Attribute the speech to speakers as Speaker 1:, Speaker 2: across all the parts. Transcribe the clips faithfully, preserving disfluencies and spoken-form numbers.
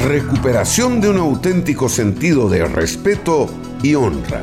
Speaker 1: recuperación de un auténtico sentido de respeto y honra.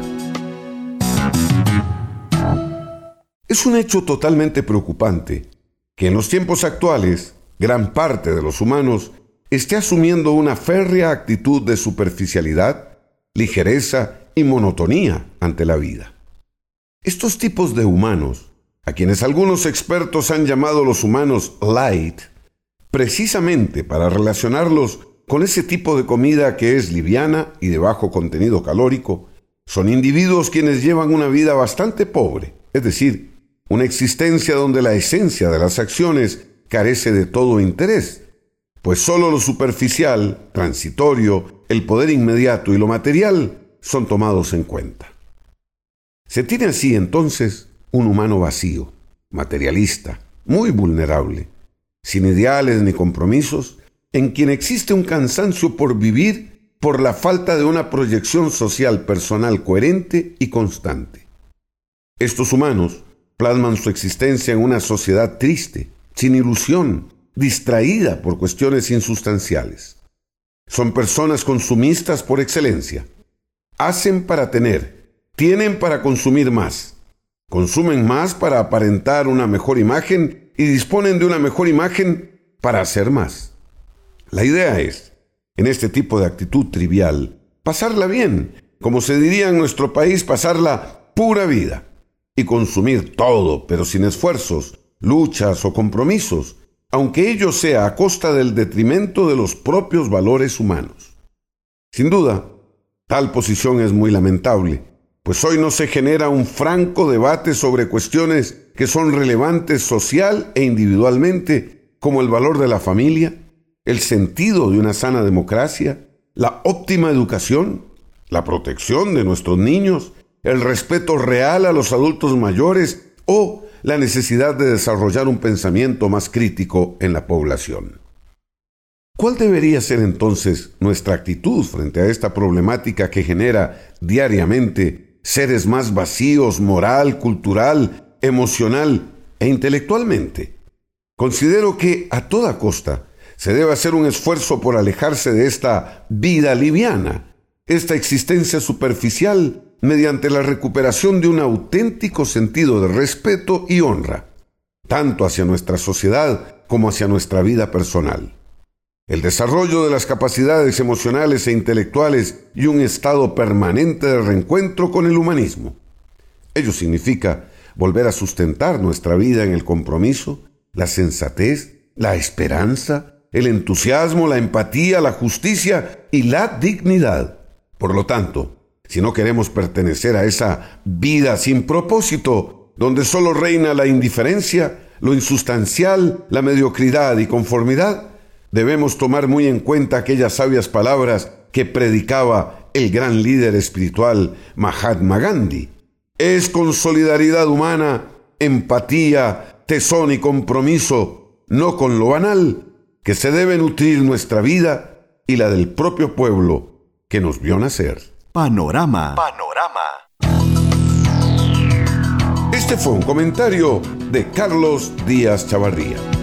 Speaker 1: Es un hecho totalmente preocupante que en los tiempos actuales gran parte de los humanos esté asumiendo una férrea actitud de superficialidad, ligereza y monotonía ante la vida. Estos tipos de humanos, a quienes algunos expertos han llamado los humanos light, precisamente para relacionarlos con ese tipo de comida que es liviana y de bajo contenido calórico, son individuos quienes llevan una vida bastante pobre, es decir, una existencia donde la esencia de las acciones carece de todo interés, pues solo lo superficial, transitorio, el poder inmediato y lo material son tomados en cuenta. Se tiene así entonces un humano vacío, materialista, muy vulnerable, sin ideales ni compromisos, en quien existe un cansancio por vivir por la falta de una proyección social personal coherente y constante. Estos humanos plasman su existencia en una sociedad triste, sin ilusión, distraída por cuestiones insustanciales. Son personas consumistas por excelencia. Hacen para tener, tienen para consumir más. Consumen más para aparentar una mejor imagen y disponen de una mejor imagen para hacer más. La idea es, en este tipo de actitud trivial, pasarla bien, como se diría en nuestro país, pasarla pura vida, y consumir todo, pero sin esfuerzos, luchas o compromisos, aunque ello sea a costa del detrimento de los propios valores humanos. Sin duda, tal posición es muy lamentable, pues hoy no se genera un franco debate sobre cuestiones que son relevantes social e individualmente, como el valor de la familia, el sentido de una sana democracia, la óptima educación, la protección de nuestros niños, el respeto real a los adultos mayores o la necesidad de desarrollar un pensamiento más crítico en la población. ¿Cuál debería ser entonces nuestra actitud frente a esta problemática que genera diariamente seres más vacíos moral, cultural, emocional e intelectualmente? Considero que a toda costa se debe hacer un esfuerzo por alejarse de esta vida liviana, esta existencia superficial, mediante la recuperación de un auténtico sentido de respeto y honra, tanto hacia nuestra sociedad como hacia nuestra vida personal. El desarrollo de las capacidades emocionales e intelectuales y un estado permanente de reencuentro con el humanismo. Ello significa volver a sustentar nuestra vida en el compromiso, la sensatez, la esperanza, el entusiasmo, la empatía, la justicia y la dignidad. Por lo tanto, si no queremos pertenecer a esa vida sin propósito, donde solo reina la indiferencia, lo insustancial, la mediocridad y conformidad, debemos tomar muy en cuenta aquellas sabias palabras que predicaba el gran líder espiritual Mahatma Gandhi. Es con solidaridad humana, empatía, tesón y compromiso, no con lo banal, que se debe nutrir nuestra vida y la del propio pueblo que nos vio nacer.
Speaker 2: Panorama.
Speaker 3: Panorama.
Speaker 1: Este fue un comentario de Carlos Díaz Chavarría.